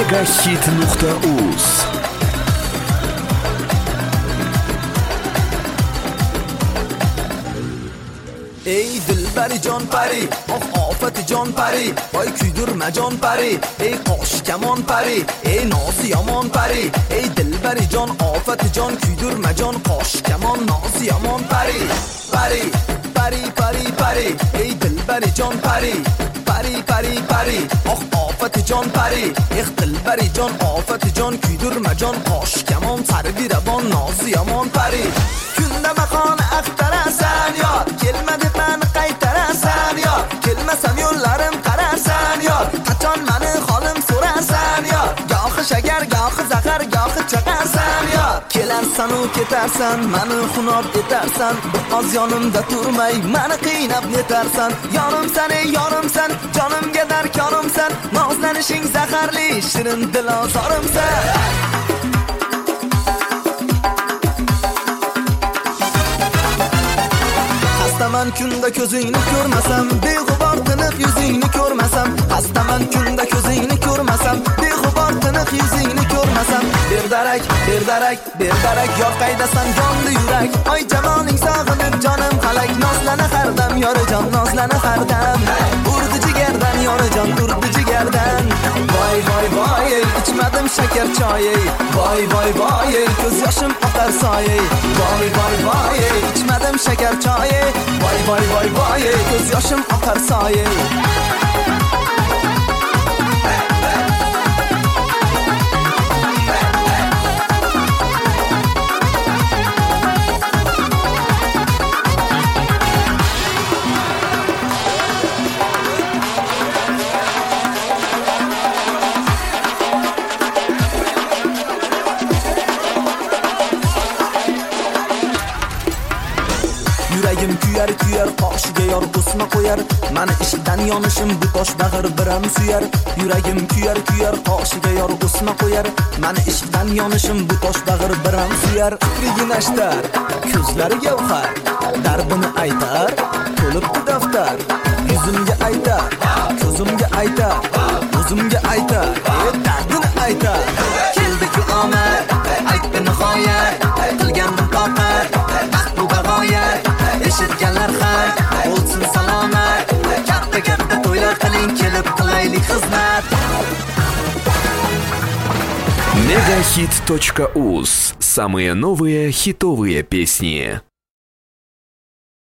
megahit.uz. ای دلبری جان پری، آفت جان پری، وای کیدرمه جان پری، ای قاش کمان پری، ای نازیامان پری، ای دلبری جان آفت جان کیدرمه جان قاش کمان نازیامان پری، پری پری پری پری، ای دلبری جان پری، پری پری پری، آفت جان پری، ای دلبری جان آفت جان کیدرمه جان قاش کمان سروی روان نازیامان پری. Günde bakan aktarasın yar, kelmedi ben qaytarasın yar, kelmasam yo'llarim qarasan yar, qachon meni holim so'rasan yar, gohi shakar gohi zahar gohi chaqarsan yar, kelarsan u ketarsan meni xunob etarsan, bir oz yonimda turmay meni qiynab netarsan, yonimsan ey yonimsan, jonimga darkorimsan, nozlanishing zaharli shirin dilozorimsan. Hastaman kunda ko'zingni ko'rmasam, beg'ubor tiniq yuzingni ko'rmasam, hastaman kunda ko'zingni ko'rmasam, beg'ubor tiniq yuzingni ko'rmasam, berdarak berdarak berdarak yor qaydasan jonli yurak, oy javoning sog'inib jonim halak, nozlana hardam yorajon nozlana hardam, urdi jigardan yorajon urdi jigardan, voy voy voy ichmadim shakar choy, voy voy voy ko'z yoshim oqar soy, voy voy voy ichmadim shakar choy, voy voy voy voy ko'z yoshim oqar soy. Yuragim kuyar kuyar qoshiga yor o'sma qo'yar, meni ishdan yonishim bu tosh bag'ir biram suyar, yuragim kuyar kuyar qoshiga yor o'sma qo'yar, meni ishdan yonishim bu tosh bag'ir biram suyar, fikriga nashtar ko'zlari gavhar, dardini aytar to'libdi daftar, yuzimga aytar ko'zimga aytar o'zimga aytar, dardini aytar, keldi-ku omad aytdi nihoyat, qilgandim toqat bu bag'oyat, eshitganlar ham bo'lsin salomat, katta katta to'ylar qiling kelib qilaylik xizmat. megahit.uz. Самые новые хитовые песни.